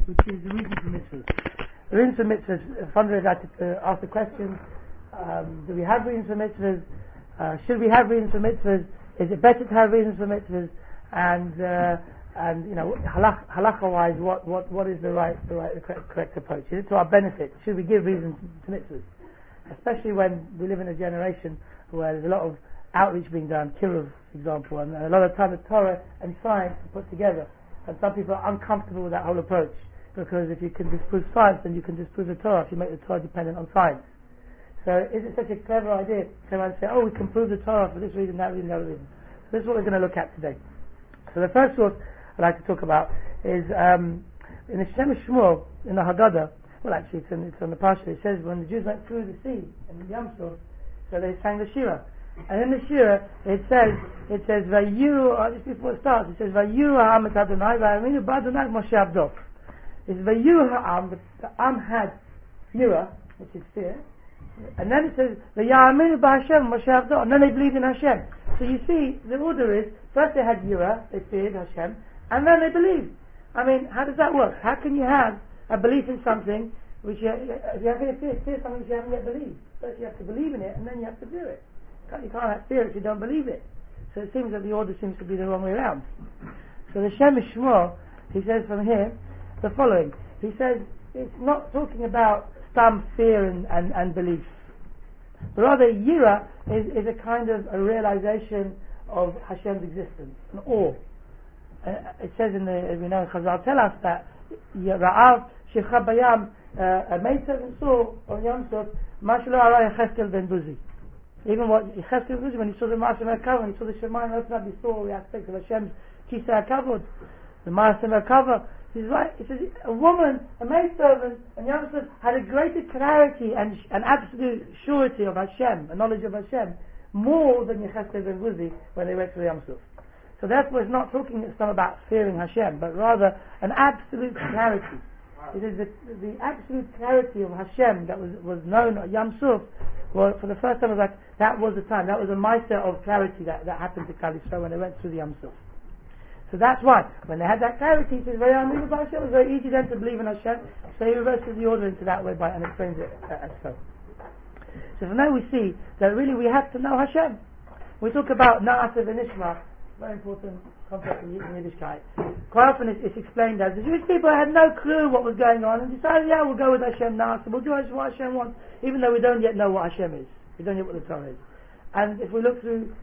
which is the reason for mitzvahs. The reason for mitzvahs, fundamentally I like to ask the question, do we have reasons for mitzvahs? Should we have reasons for mitzvahs? Is it better to have reasons for mitzvahs? And halakha-wise, what is the correct approach? Is it to our benefit? Should we give reasons to mitzvahs? Especially when we live in a generation where there's a lot of outreach being done, Kiruv, for example, and a lot of time the Torah and science are put together. And some people are uncomfortable with that whole approach, because if you can disprove science, then you can disprove the Torah if you make the Torah dependent on science. So is it such a clever idea to come and say, we can prove the Torah for this reason, that reason, that reason? So this is what we're going to look at today. So the first source I'd like to talk about is in the Shem Shmuel, in the Haggadah. Well, actually, it's on the Parsha. It says when the Jews went through the sea in the Yam Suf, so they sang the Shira. And in the Shira, it says Vayiru, just before it starts, it says Vayiru ha'am et Adonai v'aminu b'Adonai Moshe Abdo. It's Vayiru ha'am, the Am had Yira, which is fear. And then it says V'ya'aminu b'Hashem Moshe Abdo, and then they believed in Hashem. So you see, the order is, first they had Yira, they feared Hashem, and then they believed. I mean, how does that work? How can you have a belief in something which you have to fear something which you haven't yet believed? First you have to believe in it, and then you have to fear it. You can't have fear if you don't believe it. So it seems that the order seems to be the wrong way around. So the Shem Shmuel, he says from here the following. He says it's not talking about some fear and belief, but rather Yira is a kind of a realization of Hashem's existence, an awe. It says as we know, Chazal tell us that Ra'av Shivcha Bayam, a maidservant saw on Yom Suf, Mashlo Arai Cheskel Ben Buzi. Even what Cheskel Ben Buzi, when he saw the Ma'aseh Merkava, when he saw the Shemayim open up, he saw the aspect of Hashem's Kisei HaKavod, the Ma'aseh Merkava. He's right. It says a woman, a maidservant, and Yom Suf had a greater clarity and absolute surety of Hashem, a knowledge of Hashem, more than Yecheskel Ben Buzi when they went to the Yom Suf. So therefore it's not talking about fearing Hashem, but rather an absolute clarity. It is the absolute clarity of Hashem that was known at Yam Suf. Well, for the first time, that was the time. That was a meister of clarity that happened to Klal Yisrael when they went through the Yam Suf. So that's why, when they had that clarity, it says, it was very easy then to believe in Hashem. So he reverses the order into that way and explains it as so. So from there we see that really we have to know Hashem. We talk about Na'aseh v'nishma, very important concept in Yiddishkeit. Quite often it's explained as the Jewish people had no clue what was going on and decided, we'll go with Hashem Na'aseh, we'll do what Hashem wants, even though we don't yet know what Hashem is. We don't yet know what the Torah is. And if we look through,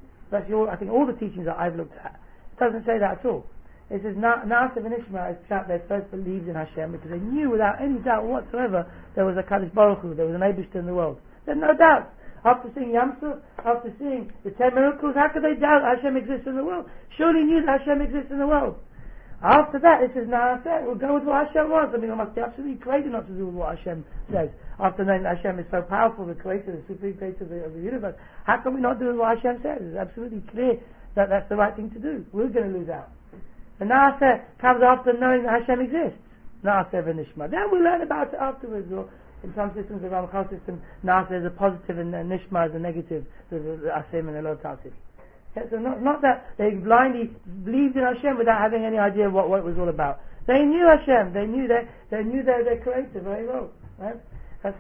I think all the teachings that I've looked at, it doesn't say that at all. It says Na'aseh v'nishma is that they first believed in Hashem because they knew without any doubt whatsoever there was a Kadosh Baruch Hu, there was an Eibishter in the world. There's no doubt. After seeing Yam Suf, after seeing the 10 miracles, how could they doubt Hashem exists in the world? Surely knew that Hashem exists in the world. After that, it says, we'll go with what Hashem wants. I mean, I must be absolutely crazy not to do with what Hashem says. After knowing that Hashem is so powerful, the creator, the supreme creator of the universe, how can we not do what Hashem says? It's absolutely clear that that's the right thing to do. We're going to lose out. The Na'aseh comes after knowing that Hashem exists. Na'aseh v'nishma. Then we learn about it afterwards, or in some systems, the Ramchal system, Na'aseh is a positive and Nishma is a negative, the Asim and the Lo Ta'asim. Okay, so not that they blindly believed in Hashem without having any idea what it was all about. They knew Hashem, they knew their creator very well. Right? That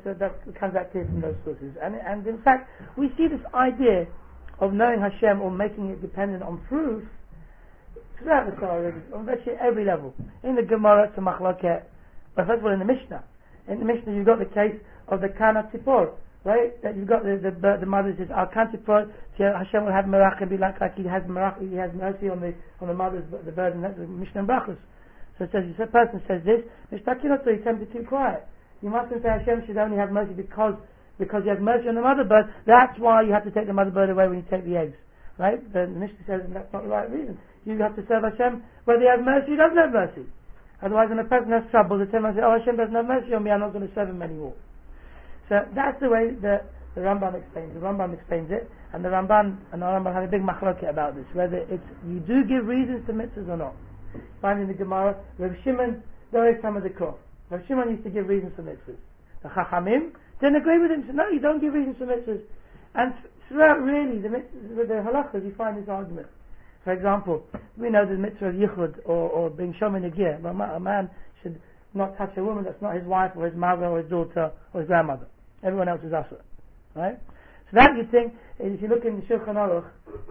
comes out clear from those sources. And in fact, we see this idea of knowing Hashem or making it dependent on proof throughout the Torah, on virtually every level. In the Gemara, it's a Machloket, but first of all in the Mishnah. In the Mishnah you've got the case of the Kana Tzipor, right? That you've got the mother says, Al Kan Tzipor, Hashem will have merach and be like he has mercy on the mother's, the bird, and that's the Mishnah and Brachos. So it says, if a person says this, Mishtakinoto, he tends to be too quiet. You mustn't say Hashem should only have mercy because he has mercy on the mother bird. That's why you have to take the mother bird away when you take the eggs. Right? The Mishnah says that's not the right reason. You have to serve Hashem whether he has mercy or doesn't have mercy. Otherwise, when a person has trouble, the Torah says, Hashem doesn't have mercy on me, I'm not going to serve him anymore. So that's the way the Rambam explains. The Rambam explains it, and the Rambam have a big machloket about this, whether you do give reasons to mitzvahs or not. Find in the Gemara, Rav Shimon, Dorei Sama Dekor. Rav Shimon used to give reasons for mitzvahs. The Chachamim didn't agree with him, said, no, you don't give reasons for mitzvahs. And throughout really the halachas, you find this argument. For example, we know the mitzvah of yichud or being shomer negir. A man should not touch a woman that's not his wife or his mother or his daughter or his grandmother. Everyone else is asur, right? So that you think, if you look in the Shulchan Aruch,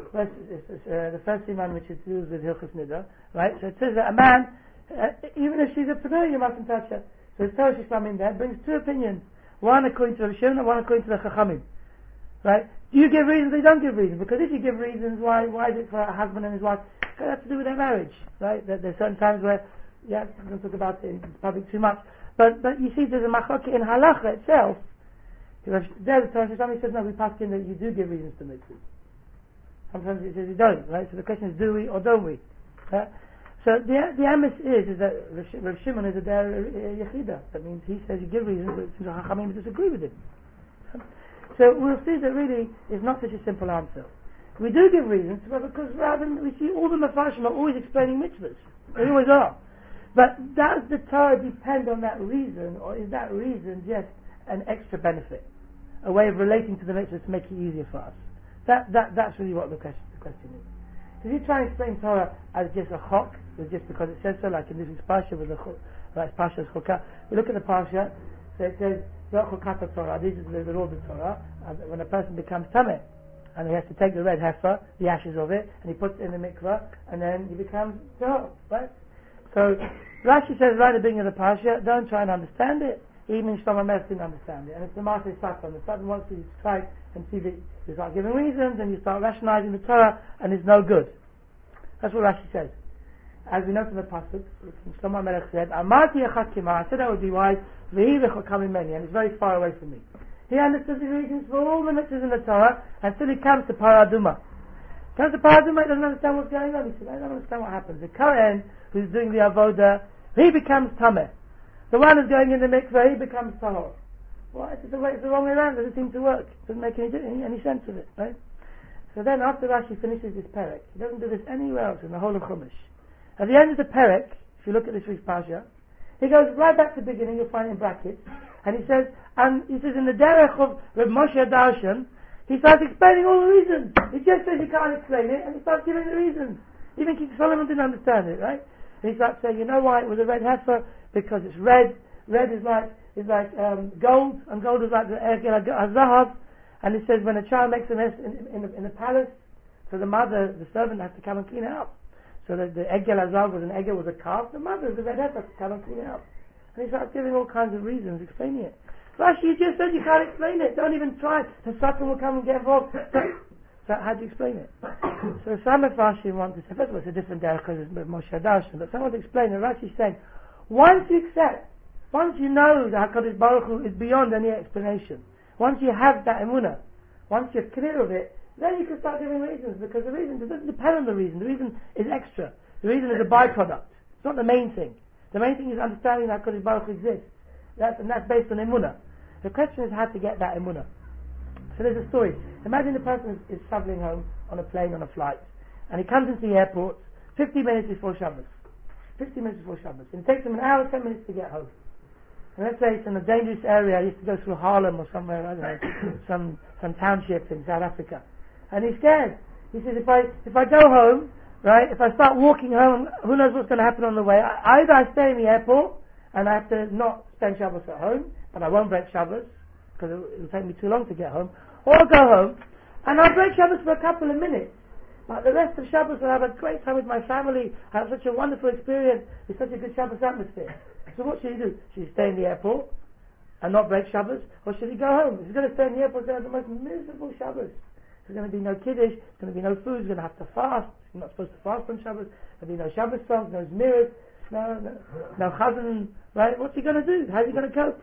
the first iman which is used with Hilchos Nida, right? So it says that a man, even if she's a pneu, you mustn't touch her. So the Torah Islam in there brings two opinions. One according to the Shimon and one according to the Chachamim. Right? Do you give reasons? They don't give reasons. Because if you give reasons, why is it for a husband and his wife? It has to do with their marriage. Right? There's certain times where, I'm not going to talk about it in public too much. But you see, there's a machloket in halacha itself. There's the Torah Islam says, no, we pass in that you do give reasons to mitzvahs. Sometimes it says you don't. Right? So the question is, do we or don't we? So the emes is that Rav Shimon is a der yechida. That means he says you give reasons, but the Chachamim disagree with him. So we'll see that really is not such a simple answer. We do give reasons, but because rather than we see all the Mefarshim are always explaining mitzvahs. They always are. But does the Torah depend on that reason, or is that reason just an extra benefit? A way of relating to the mitzvahs to make it easier for us? That's really what the question is. If you try and explain Torah as just a chok, just because it says so, like in this week's Parsha with the Parsha's Chokah, we look at the Parsha, so it says, Torah, this is the law of the Torah, and when a person becomes tameh, and he has to take the red heifer, the ashes of it, and he puts it in the mikveh, and then he becomes tahor, right? So Rashi says right at the beginning of the Parsha, don't try and understand it. Even Shlomo Melech didn't understand it, and it's the Master Satan. The Satan wants you to try and see that you start giving reasons, and you start rationalizing the Torah, and it's no good. That's what Rashi says. As we know from the pasuk, Shlomo Melech said, "Amarti echad kima." I said that would be wise. V'hi v'chokam mimeni, and it's very far away from me. He understood the reasons for all the mitzvahs in the Torah, until he comes to Paraduma. Comes to Paraduma, he doesn't understand what's going on. He said, "I don't understand what happens." The Kohen who's doing the avoda, he becomes tameh. The one who's going in the mikveh, he becomes tahor. Well, it's the wrong way around. It doesn't seem to work. It doesn't make any sense of it, right? So then, after Rashi finishes this perek, he doesn't do this anywhere else in the whole of Chumash. At the end of the perek, if you look at this week's parsha, he goes right back to the beginning. You'll find it in brackets, and he says in the derech of Reb Moshe Darshan, he starts explaining all the reasons. He just says he can't explain it, and he starts giving the reasons. Even King Solomon didn't understand it, right? And he starts saying, you know why it was a red heifer? Because it's red. Red is like gold, and gold is like the Egel HaZahav. And it says when a child makes a mess in the palace, so the mother, the servant, has to come and clean it up. So that the Egel HaZahav was an Egel, was a calf. The mother, the red heifer, has to come and clean it up. And he starts giving all kinds of reasons, explaining it. Rashi, you just said you can't explain it. Don't even try. The Satan will come and get involved. So how do you explain it? So some of Rashi want to say, first of all, it's a different derech because it's Moshe Darshan, but someone to explain it. Rashi's saying, once you know that HaKadosh Baruch Hu is beyond any explanation, once you have that emunah, once you're clear of it, then you can start giving reasons, because the reason doesn't depend on the reason. The reason is extra. The reason is a byproduct. It's not the main thing. The main thing is understanding that HaKadosh Baruch Hu exists. That's based on emunah. The question is how to get that emunah. So there's a story. Imagine the person is travelling home on a plane, on a flight, and he comes into the airport 50 minutes before Shabbos. 50 minutes before Shabbos. And it takes him an hour, 10 minutes to get home. And let's say it's in a dangerous area. He used to go through Harlem or somewhere, I don't know, some township in South Africa. And he's scared. He says, if I go home, right, if I start walking home, who knows what's going to happen on the way. Either I stay in the airport, and I have to not spend Shabbos at home, but I won't break Shabbos, because it'll take me too long to get home, or I'll go home, and I'll break Shabbos for a couple of minutes. But the rest of Shabbos I'll have a great time with my family, have such a wonderful experience, with such a good Shabbos atmosphere. So what should he do? Should he stay in the airport and not break Shabbos? Or should he go home? If he's going to stay in the airport, he's going to have the most miserable Shabbos. There's going to be no kiddush, there's going to be no food, he's going to have to fast. He's not supposed to fast on Shabbos. There'll be no Shabbos songs, no mirrors, no chazan, right? What's he going to do? How's he going to cope?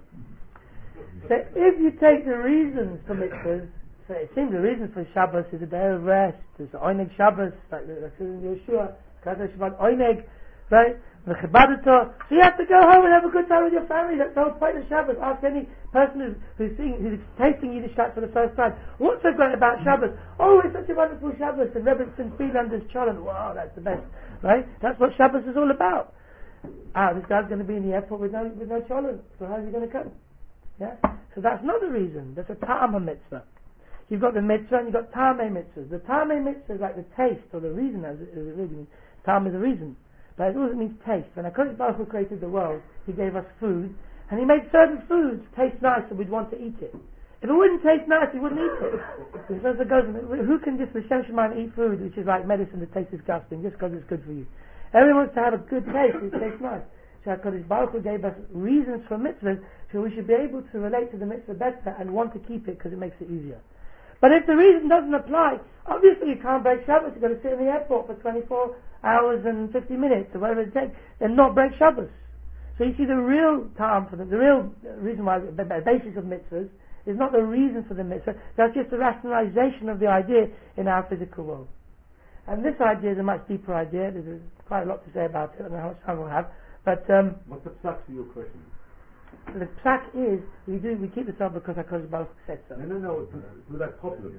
So if you take the reasons for mitzvahs, so it seems the reason for Shabbos is a day of rest. There's Oineg Shabbos, like that's in Yeshua, Kadosh Shabbat Oineg, right? So you have to go home and have a good time with your family. That's the whole point of Shabbos. Ask any person who's tasting Yiddishkeit for the first time, what's so great about Shabbos? Oh, it's such a wonderful Shabbos. And Rebbetzin Friedlander's Cholent, wow, that's the best, right? That's what Shabbos is all about. This guy's going to be in the airport with no Cholent, so how's he going to come? Yeah? So that's not the reason. That's a ta'am mitzvah. you've got the mitzvah and you've got tamei mitzvahs. The tamei mitzvah is like the taste or the reason, as it really means. Tam is the reason. But it also means taste. When HaKadosh Baruch Hu created the world, He gave us food, and He made certain foods taste nice and we'd want to eat it. If it wouldn't taste nice, we wouldn't eat it. Because it goes, who can just l'shem shamayim eat food which is like medicine that tastes disgusting just because it's good for you? Everyone wants to have a good taste, it tastes nice. So HaKadosh Baruch Hu gave us reasons for mitzvahs, so we should be able to relate to the mitzvah better and want to keep it because it makes it easier. But if the reason doesn't apply, obviously you can't break Shabbos. You've got to sit in the airport for 24 hours and 50 minutes or whatever it takes and not break Shabbos. So you see the real time for the real reason why, the basis of mitzvahs is not the reason for the mitzvah, that's just the rationalization of the idea in our physical world. And this idea is a much deeper idea. There's quite a lot to say about it. I don't know how much time we'll have. But what's the psak for your question? The psak is we keep this up because HaKadosh Baruch Hu said so. No, it's that problem.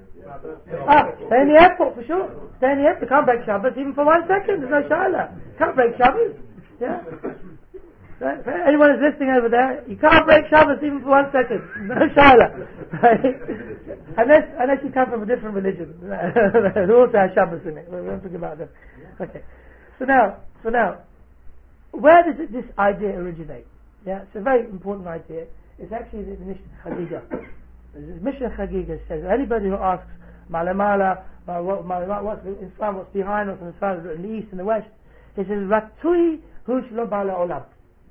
Stay in the airport for sure. Stay in the airport. Can't break Shabbos even for 1 second. There's no shaila. Can't break Shabbos. Yeah. Right? Anyone who's listening over there, you can't break Shabbos even for 1 second. No shaila. Right? Unless you come from a different religion. Who also has Shabbos in it. We won't talk about them. Okay. So now, where does this idea originate? Yeah, it's a very important idea. It's actually the Mishnah Chagiga. The Mishnah Chagiga says anybody who asks Malamala, what's in front, what's behind, what's on the side, in the east and the west, he says Ratui Hush Lo Bala Olam.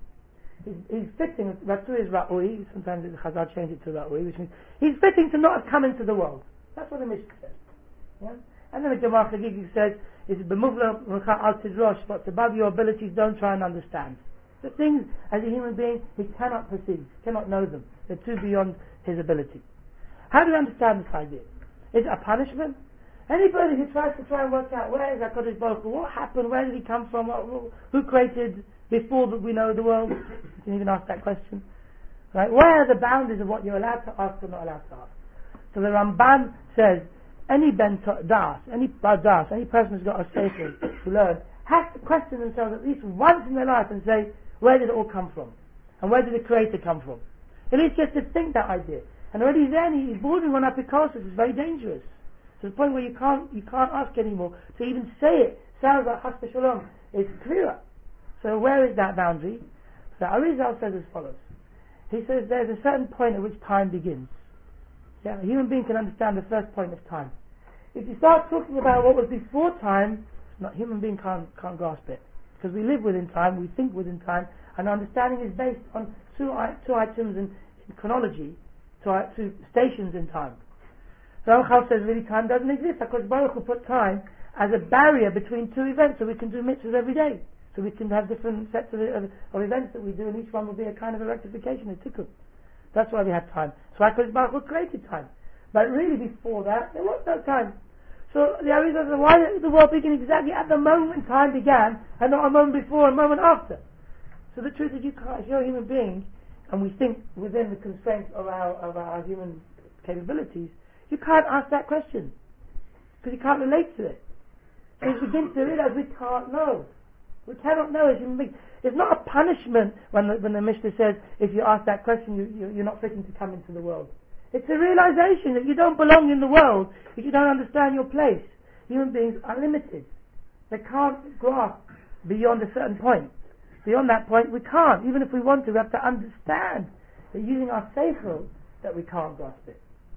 He's fitting. Ratui is Ra'ui. Sometimes the Chazal change it to Ra'ui, which means he's fitting to not have come into the world. That's what the Mishnah says. Yeah? And then the Gemara Chagiga says, "Is b'muvla al tidrosh, what's above your abilities, don't try and understand." The things, as a human being, he cannot perceive, cannot know them. They're too beyond his ability. How do we understand this idea? Is it a punishment? Anybody who tries to work out where is HaKadosh Baruch Hu, what happened, where did he come from, who created before that we know the world? You can even ask that question. Right? Where are the boundaries of what you're allowed to ask or not allowed to ask? So the Ramban says, any ben das, any person who's got a sefer to learn, has to question themselves at least once in their life and say, where did it all come from? And where did the Creator come from? It is just to think that idea. And already then he's bordering on apikosis. It's very dangerous. To the point where you can't ask anymore. To even say it sounds like Chas v'Shalom. It's clearer. So where is that boundary? So Arizal says as follows. He says there's a certain point at which time begins. Yeah, a human being can understand the first point of time. If you start talking about what was before time, human being can't grasp it. Because we live within time, we think within time, and understanding is based on two items in chronology, two stations in time. Ramchal says really time doesn't exist, because Baruch Hu put time as a barrier between two events, so we can do mitzvahs every day. So we can have different sets of events that we do, and each one will be a kind of a rectification, a tikkun. That's why we have time. So HaKadosh Baruch Hu created time. But really before that, there was no time. So the Arizal says, why did the world begin exactly at the moment time began, and not a moment before, a moment after? So the truth is, you can't, if you're a human being, and we think within the constraints of our human capabilities, you can't ask that question, because you can't relate to it. So you begin to realize we can't know. We cannot know as human beings. It's not a punishment when the Mishnah says, if you ask that question, you're not fitting to come into the world. It's a realization that you don't belong in the world if you don't understand your place. Human beings are limited. They can't grasp beyond a certain point. Beyond that point, we can't. Even if we want to, we have to understand that using our seichel, that we can't grasp it.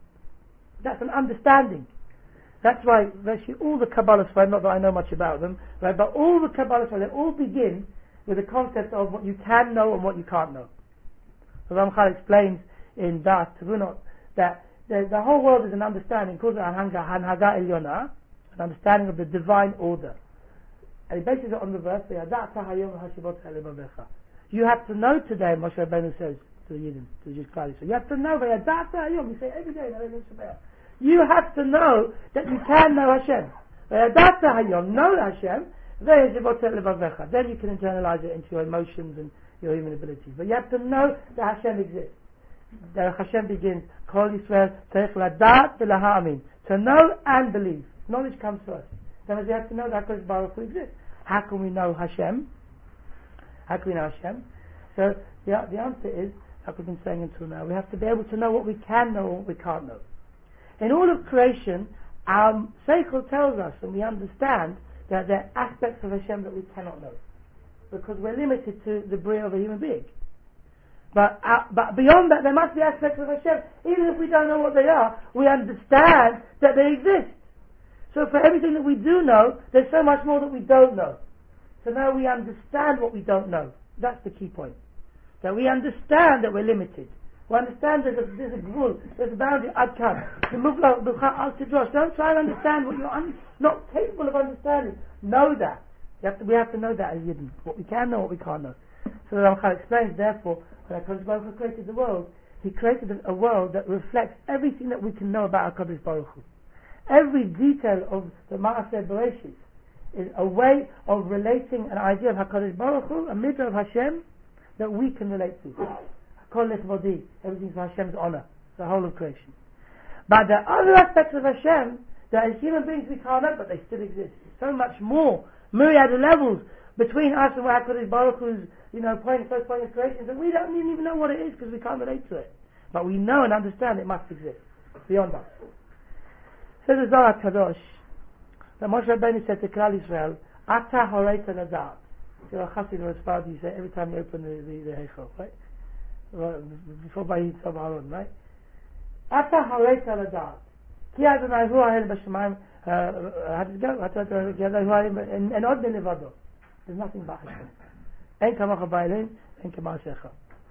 That's an understanding. That's why virtually all the Kabbalah Sfarim, not that I know much about them, right, but all the Kabbalah Sfarim, they all begin with the concept of what you can know and what you can't know. So Ramchal explains in Das Tavunot that the whole world is an understanding, called Hanhaga Elyona, an understanding of the divine order. And he bases it on the verse, you have to know today, Moshe Rabbeinu says to the Yidden, to the Jewish Klal. So you have to know, you say every day, you have to know that you can know Hashem. Know Hashem, then you can internalize it into your emotions and your human abilities. But you have to know that Hashem exists. That Hashem begins, Kol Yisrael Tzarich Ladat V'Laha'amin, to know and believe. Knowledge comes first. That means you have to know that HaKadosh Baruch Hu exists. How can we know Hashem? So the answer is, like we've been saying until now, we have to be able to know what we can know and what we can't know. in all of creation, our Seichel tells us, and we understand, that there are aspects of Hashem that we cannot know, because we're limited to the bria of a human being. But beyond that, there must be aspects of Hashem, even if we don't know what they are, we understand that they exist. So for everything that we do know, there's so much more that we don't know. So now we understand what we don't know. That's the key point. That we understand that we're limited. We understand that there's a rule, there's a boundary. Don't try and understand what you're not capable of understanding. Know that. We have to know that as Yidden. What we can know, what we can't know. So the Ramchal explains, therefore, when HaKadosh Baruch Hu created the world, He created a world that reflects everything that we can know about HaKadosh Baruch Hu. Every detail of the Ma'aseh Bereshit is a way of relating an idea of HaKadosh Baruch Hu, a mitzvah of Hashem, that we can relate to. Kol Letvodi, everything for Hashem's honor, the whole of creation. But there are other aspects of Hashem that as human beings we can't know, but they still exist. So much more, myriad of levels between us and what HaKadosh Baruch Hu's, first point of creation, that we don't even know what it is because we can't relate to it. But we know and understand it must exist beyond us. Says the Zohar Kadosh that Moshe Rabbeinu said to Klal Yisrael, Ata horeita ladat. You're a chassid or a Sfardi, you say every time you open the Heichel, right? Before Bayit Tov Aaron, right? Ata horeita ladat. Ki Adonai hu ha'el b'shamayim. How does it go? Ki Adonai hu ha'el and od levado. There's nothing but Hashem. Ein kamacha ba'elim, ein k'ma'asecha.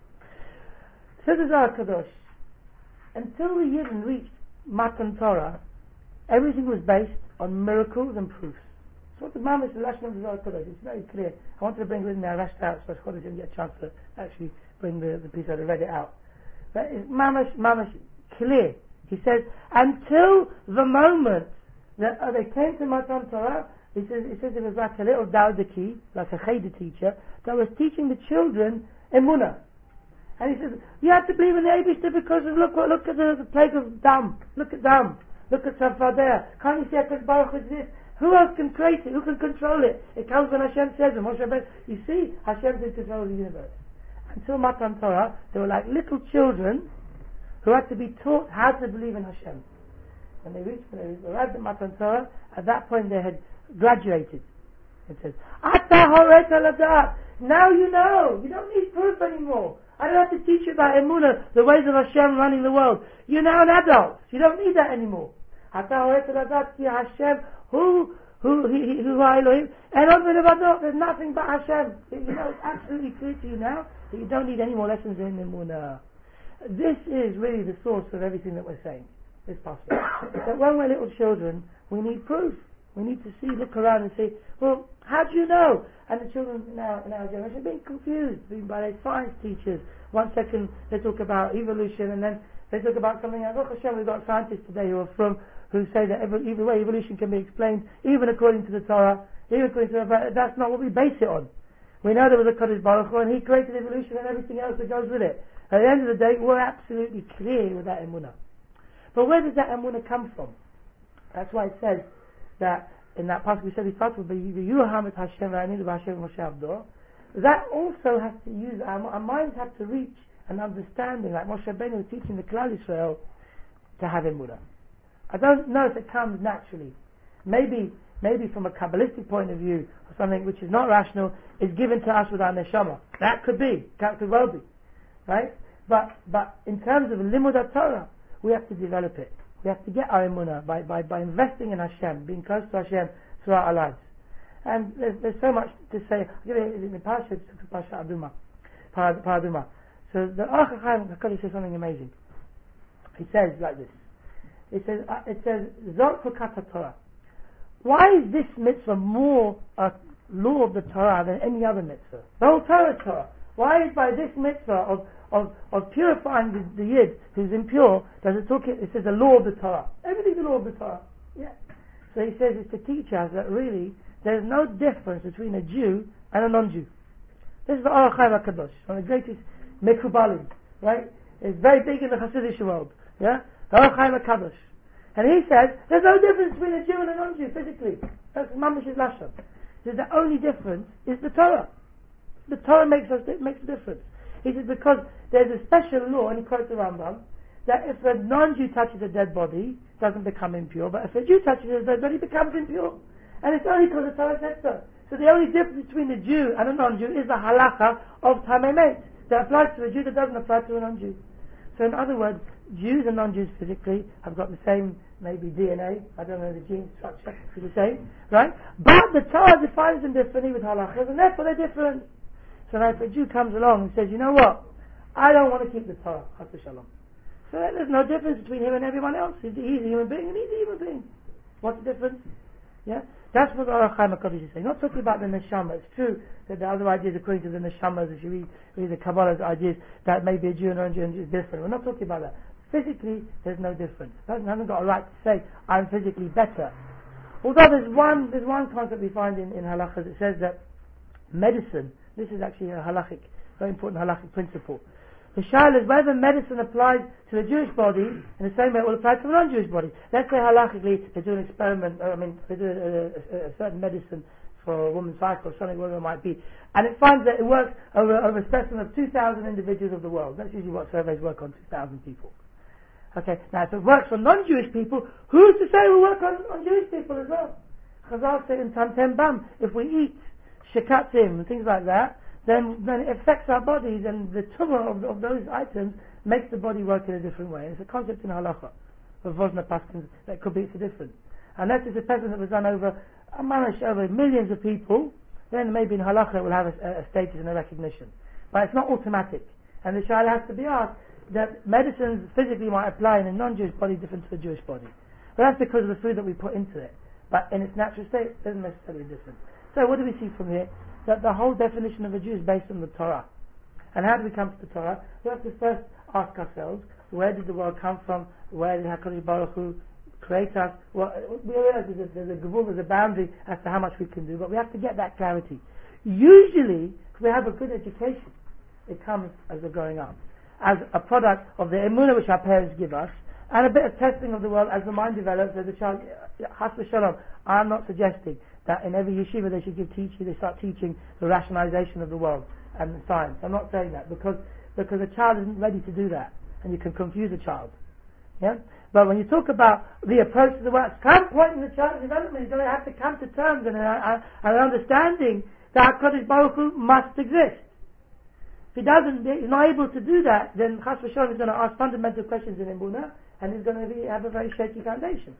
Says the Zohar Kadosh, until the Yidden reached Matan Torah, everything was based on miracles and proofs. So what the Mamish, the Lashon of the Zohar Kodesh, it's very clear. I wanted to bring it with me, I rushed out, so I didn't get a chance to actually bring the piece out, I read it out. But it's Mamish clear. He says, until the moment that they came to Matan Torah, it says it was like a little Dawdaki, like a Cheder teacher, that was teaching the children Emunah. And he says, you have to believe in the Eibishter because of, look at the plague of Dam, look at Dam. Look at Tzafadeh. Can't you see HaKadosh Baruch Hu exists? Who else can create it? Who can control it? It comes when Hashem says it. Moshe Rabbeinu, you see, Hashem's in control of the universe. Until Matan Torah, they were like little children who had to be taught how to believe in Hashem. When they arrived at Matan Torah, at that point they had graduated. It says, Ata horeta ladat. Now you know. You don't need proof anymore. I don't have to teach you about Emunah, the ways of Hashem running the world. You're now an adult. You don't need that anymore. Hashem, who Elohim, and there's nothing but Hashem. It's absolutely clear to you now that you don't need any more lessons in Emunah. This is really the source of everything that we're saying. This passage. That when we're little children, we need proof. We need to look around and say, well, how do you know? And the children in our generation are being confused by their science teachers. 1 second they talk about evolution, and then they talk about something else. Look, Hashem, we've got scientists today who say that either way evolution can be explained, even according to the Torah, even according to the, that's not what we base it on. We know there was a Kadosh Baruch Hu, and He created evolution and everything else that goes with it. At the end of the day, we're absolutely clear with that emunah. But where does that emunah come from? That's why it says that in that passage we said it starts with Yuhamet Hashem Ra'anidu B'Hashem Moshe Avdo. That also has to use our minds have to reach an understanding, like Moshe Rabbeinu was teaching the Klal Yisrael to have emunah. I don't know if it comes naturally. Maybe from a Kabbalistic point of view, or something which is not rational, is given to us with our neshama. That could well be, right? But in terms of limud Torah, we have to develop it. We have to get our emunah by investing in Hashem, being close to Hashem throughout our lives. And there's so much to say. In the Parashat Aduma. So the Aruch HaChaim says something amazing. He says like this. It says Zot Chukat Torah. Why is this mitzvah more a law of the Torah than any other mitzvah? The whole Torah is Torah. Why is by this mitzvah of purifying the Yid who's impure, it says the law of the Torah. Everything's the law of the Torah. Yeah. So he says it's to teach us that really there's no difference between a Jew and a non-Jew. This is the Aruch HaChaim HaKadosh, one of the greatest Mekubalim, right? It's very big in the Hasidic world. Yeah? The Aruch HaChaim HaKadosh. And he says there's no difference between a Jew and a non-Jew physically. That's Mamash's Lashon. He says the only difference is the Torah. The Torah makes a difference. He says because there's a special law, and he quotes the Rambam, that if a non-Jew touches a dead body, doesn't become impure, but if a Jew touches it, then he becomes impure. And it's only because the Torah said so. So the only difference between a Jew and a non-Jew is the halacha of Tamei Met that applies to a Jew that doesn't apply to a non-Jew. So in other words, Jews and non-Jews physically have got the same, maybe DNA, I don't know, the gene structure is the same, right? But the Torah defines them differently with halachas, and therefore they're different. So now if a Jew comes along and says, you know what, I don't want to keep the Torah, chas v'shalom. So there's no difference between him and everyone else. He's a human being and he's a human being. What's the difference? Yeah? That's what Orach Chaim HaKadosh is saying. Not talking about the neshama. It's true that the other ideas according to the neshamas, if you read the Kabbalah's ideas, that maybe a Jew and a non-Jew is different. We're not talking about that. Physically, there's no difference. I haven't got a right to say, I'm physically better. Although there's one concept we find in halakha that says that medicine, this is actually a halachic, very important halachic principle. The shayla is whether medicine applies to a Jewish body in the same way it will apply to a non-Jewish body. Let's say halachically they do an experiment, they do a certain medicine for a woman's cycle or something, whatever it might be, and it finds that it works over a spectrum of 2,000 individuals of the world. That's usually what surveys work on, 2,000 people. Okay, now if it works for non-Jewish people, who's to say it will work on Jewish people as well? Chazal said in Tamtem Bam, if we eat shekatim and things like that, then it affects our bodies, and the tumor of those items makes the body work in a different way. And it's a concept in halacha of Vosna Paskins that could be it's a difference. Unless it's a pattern that was done over millions of people, then maybe in halacha it will have a status and a recognition. But it's not automatic. And the shayla has to be asked that medicines physically might apply in a non-Jewish body different to a Jewish body. But that's because of the food that we put into it. But in its natural state, it isn't necessarily different. So what do we see from here? That the whole definition of a Jew is based on the Torah. And how do we come to the Torah? We have to first ask ourselves, where did the world come from? Where did HaKadosh Baruch Hu create us? Well, we realize there's a gavul, there's a boundary as to how much we can do, but we have to get that clarity. Usually, if we have a good education, it comes as we're growing up, as a product of the emunah which our parents give us, and a bit of testing of the world as the mind develops, as the child, chas v'shalom. I'm not suggesting that in every yeshiva they should they start teaching the rationalization of the world and science. I'm not saying that because a child isn't ready to do that, and you can confuse a child. Yeah? But when you talk about the approach to the world, at some point in the child's development, he's going to have to come to terms and an understanding that HaKadosh Baruch Hu must exist. If he doesn't, he's not able to do that, then chas v'shalom is going to ask fundamental questions in emunah, and he's going to have a very shaky foundation.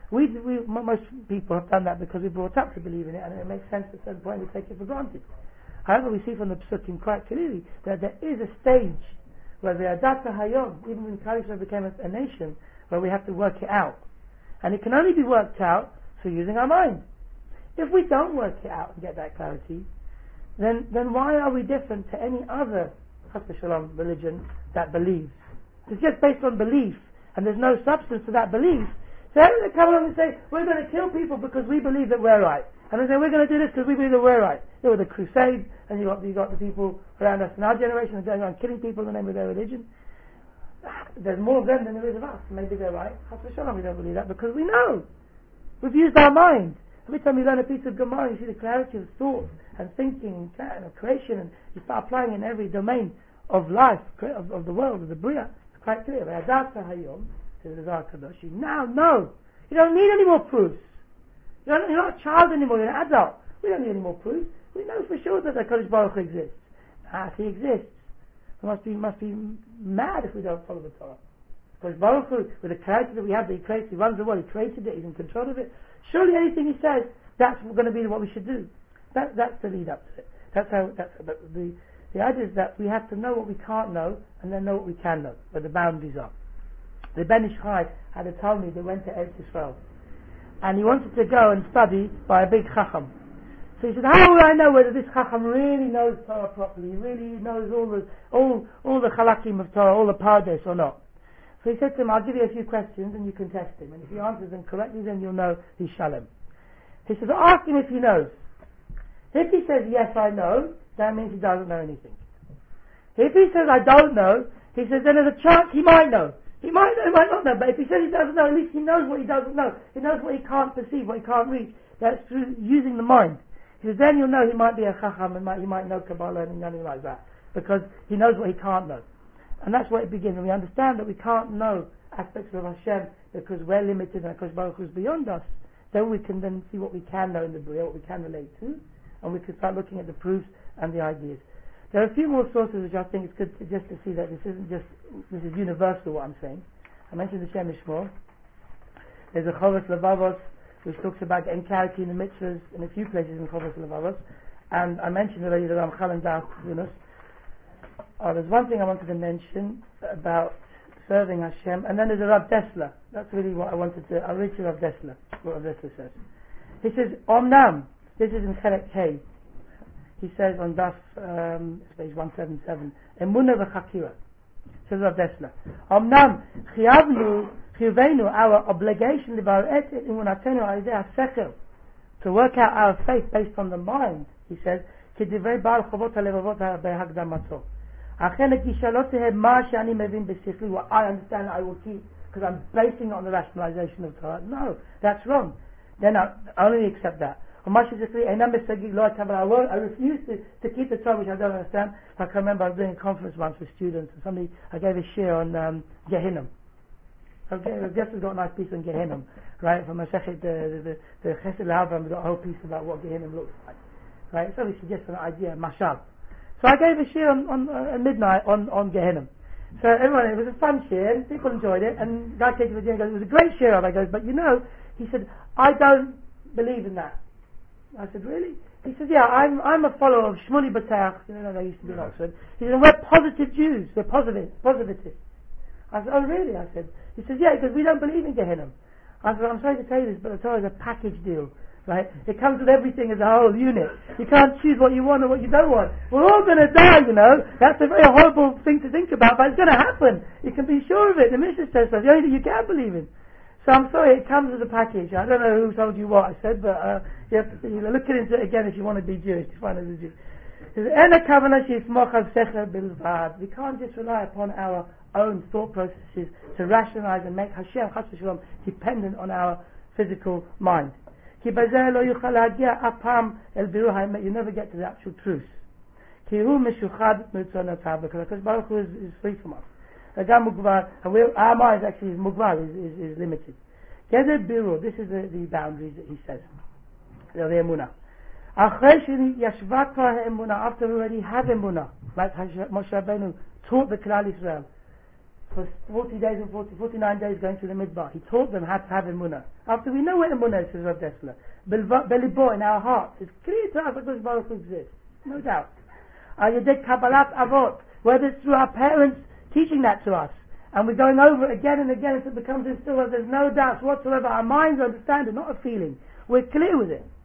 Most people have done that because we're brought up to believe in it, and it makes sense at a certain point we take it for granted. However, we see from the Psukim quite clearly that there is a stage where the Adata Hayom, even when Israel became a nation, where we have to work it out. And it can only be worked out through using our mind. If we don't work it out and get that clarity, then why are we different to any other chas v'shalom religion that believes? It's just based on belief, and there's no substance to that belief. So they come along and say, we're going to kill people because we believe that we're right. And they say, we're going to do this because we believe that we're right. There were the Crusades, and you got the people around us in our generation going around killing people in the name of their religion. There's more of them than there is of us. Maybe they're right. Chas v'shalom, we don't believe that because we know. We've used our mind. Every time you learn a piece of Gemara, you see the clarity of thought and thinking and creation, and you start applying in every domain of life, of the world, of the Bria. It's quite clear. You now know. You don't need any more proofs. You're not a child anymore, you're an adult. We don't need any more proofs. We know for sure that the HaKadosh Baruch Hu exists. If he exists, we must be mad if we don't follow the Torah. Because Baruch Hu, with the character that we have, that he creates, he runs the world, he created it, he's in control of it. Surely anything he says, that's going to be what we should do. That's the lead up to it. The idea is that we have to know what we can't know, and then know what we can know, where the boundaries are. The Ben Ish Chai had a Talmud that went to Eretz Yisrael, and he wanted to go and study by a big Chacham. So he said, how will I know whether this Chacham really knows Torah properly, he really knows all the Chalakim of Torah, all the Pardes or not? So he said to him, I'll give you a few questions and you can test him, and if he answers them correctly, then you'll know he's Shalom. He said, ask him if he knows. If he says, yes, I know, that means he doesn't know anything. If he says, I don't know, he says, then there's a chance he might know. He might know, he might not know, but if he says he doesn't know, at least he knows what he doesn't know. He knows what he can't perceive, what he can't reach. That's through using the mind. He says, then you'll know he might be a Chacham, and he might know Kabbalah and nothing like that. Because he knows what he can't know. And that's where it begins. And we understand that we can't know aspects of Hashem because we're limited and HaKadosh Baruch Hu is beyond us, then we can then see what we can know in the Bria, what we can relate to, and we can start looking at the proofs and the ideas. There are a few more sources which I think it's good just to see that this is universal what I'm saying. I mentioned the Shem Mishmor. There's a Chovos Levavos which talks about getting clarity in the mitzvahs in a few places in Chovos Levavos, and I mentioned already the Ramchal and Das Yunus. There's one thing I wanted to mention about serving Hashem, and then there's a Rav Dessler. That's really what I wanted to. I'll read to Rav Dessler, what Rav Dessler says. He says, Omnam, this is in Chelek K. He says on Daf, page 177, Emunah v'chakira. Says Rav Dessler, Omnam, chiyuvenu, our obligation, libar'et et emunatenu al-yedei ha'sechel, to work out our faith based on the mind, he says, k'divrei ba'al chavot ha'levavot ha'hakdamato. What I understand I will keep because I'm basing it on the rationalization of Torah. No, that's wrong. Then I only accept that. I refuse to keep the Torah which I don't understand. I can remember I was doing a conference once with students and I gave a share on Gehinnom. Okay, I've just got a nice piece on Gehinnom, right? From Masechet, the Chesed L'Avraham, we've got a whole piece about what Gehinnom looks like. Right? It's obviously just an idea, mashal. So I gave a shir on midnight on Gehinnom. So everyone, it was a fun shir, and people enjoyed it, and the guy came to me and goes, it was a great shir, and I goes, but he said, I don't believe in that. I said, really? He said, yeah, I'm a follower of Shmuley Batach, they used to be in Oxford. He said, we're positive Jews, we're positivists. I said, oh really? I said, he said, yeah, because we don't believe in Gehinnom. I said, I'm sorry to tell you this, but the Torah is a package deal. Right? It comes with everything as a whole unit. You can't choose what you want or what you don't want. We're all going to die, That's a very horrible thing to think about, but it's going to happen. You can be sure of it. The Mishnah says so. The only thing you can believe in. So I'm sorry, it comes as a package. I don't know who told you what I said, but you have to look into it again if you want to be Jewish, to find out the Jew. We can't just rely upon our own thought processes to rationalize and make Hashem dependent on our physical mind. You never get to the actual truth. Because Baruch Hu is free from us. Our mind actually is mugvar, is limited. This is the boundaries that he says. The emunah. After we already have emunah, like Moshe Rabbeinu taught the Klal Yisrael for 40 days and 49 days going through the Midbar. He taught them how to have emunah. After we know what emunah is, says Rav Dessler, Belibo, in our hearts, it's clear to us that God Baruch Hu exists, no doubt. Kabbalat Avot, whether it's through our parents teaching that to us, and we're going over it again and again until it becomes instilled, there's no doubt whatsoever, our minds understand it, not a feeling. We're clear with it.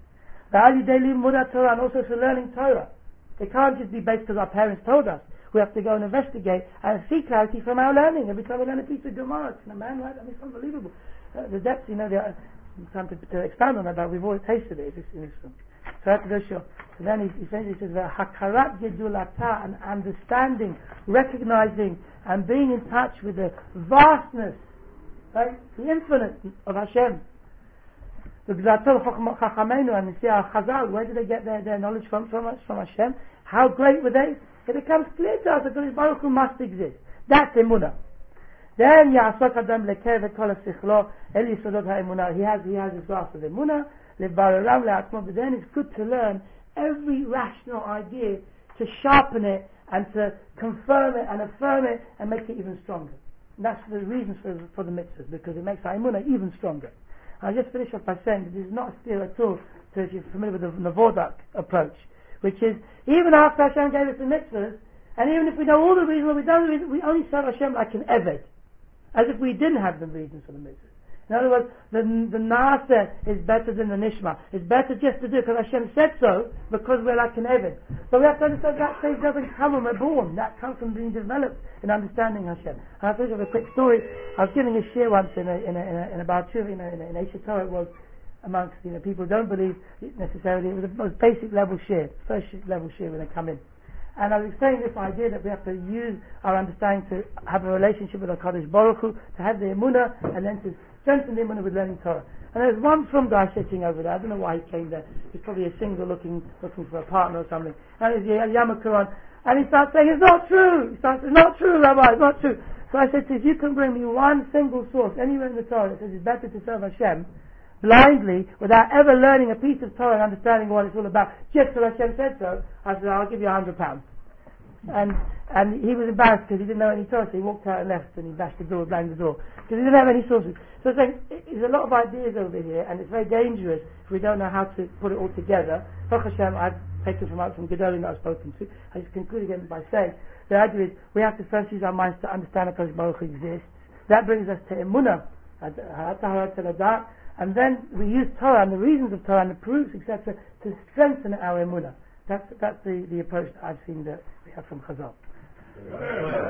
And also for learning Torah. It can't just be based because our parents told us. We have to go and investigate and seek clarity from our learning. Every time we learn a piece of Gemara, it's a man, right? I mean, it's unbelievable. The depths, time to expand on that, but we've always tasted it in this film. So that's the show. So then he essentially says, Hakarat Gedulata, and understanding, recognizing, and being in touch with the vastness, right? The infinite of Hashem. The Gzatul Chachamenu, and you see our Chazal, where did they get their knowledge from Hashem? How great were they? It becomes clear to us that God Baruch Hu must exist. That's emunah. Then Ya'asok Adam lekev et kol hasichlo el yisodot ha'emunah. He has his grasp of emunah. Levareram le'atzmo. But then it's good to learn every rational idea, to sharpen it and to confirm it and affirm it and make it even stronger. And that's the reason for the mitzvahs, because it makes our emunah even stronger. I'll just finish off by saying that this is not a steer at all, so if you're familiar with the Novodak approach, which is, even after Hashem gave us the mitzvahs, and even if we know all the reasons, we only serve Hashem like an eved, as if we didn't have the reasons for the mitzvahs. In other words, the Naaseh is better than the Nishma. It's better just to do it because Hashem said so, because we're like an eved. But we have to understand that stage doesn't come when we're born. That comes from being developed in understanding Hashem. And I'll think of a quick story. I was giving a shir once in a Baal Tshuva, in Eish Torah. It was amongst people who don't believe necessarily. It was the most basic level shir, first level shir when they come in. And I was explaining this idea that we have to use our understanding to have a relationship with HaKadosh Baruch Hu, to have the emunah, and then to strengthen the emunah with learning Torah. And there's one from guy sitting over there. I don't know why he came there. He's probably a single looking for a partner or something. And he's a Yama Quran. And he starts saying, it's not true! He starts saying, it's not true, Rabbi, it's not true. So I said, if you can bring me one single source anywhere in the Torah that says it's better to serve Hashem blindly, without ever learning a piece of Torah and understanding what it's all about, just so Hashem said so, I said, I'll give you £100. And he was embarrassed because he didn't know any Torah, so he walked out and left and he bashed the door, banged the door, because he didn't have any sources. So I'm saying, there's a lot of ideas over here, and it's very dangerous if we don't know how to put it all together. Baruch Hashem, I've taken from Gedolim that I've spoken to. I just conclude again by saying, the idea is, we have to first use our minds to understand that HaKadosh Baruch Hu exists. That brings us to Emunah, and then we use Torah and the reasons of Torah and the proofs, etc., to strengthen our Emunah. That's the approach that I've seen that we have from Chazal.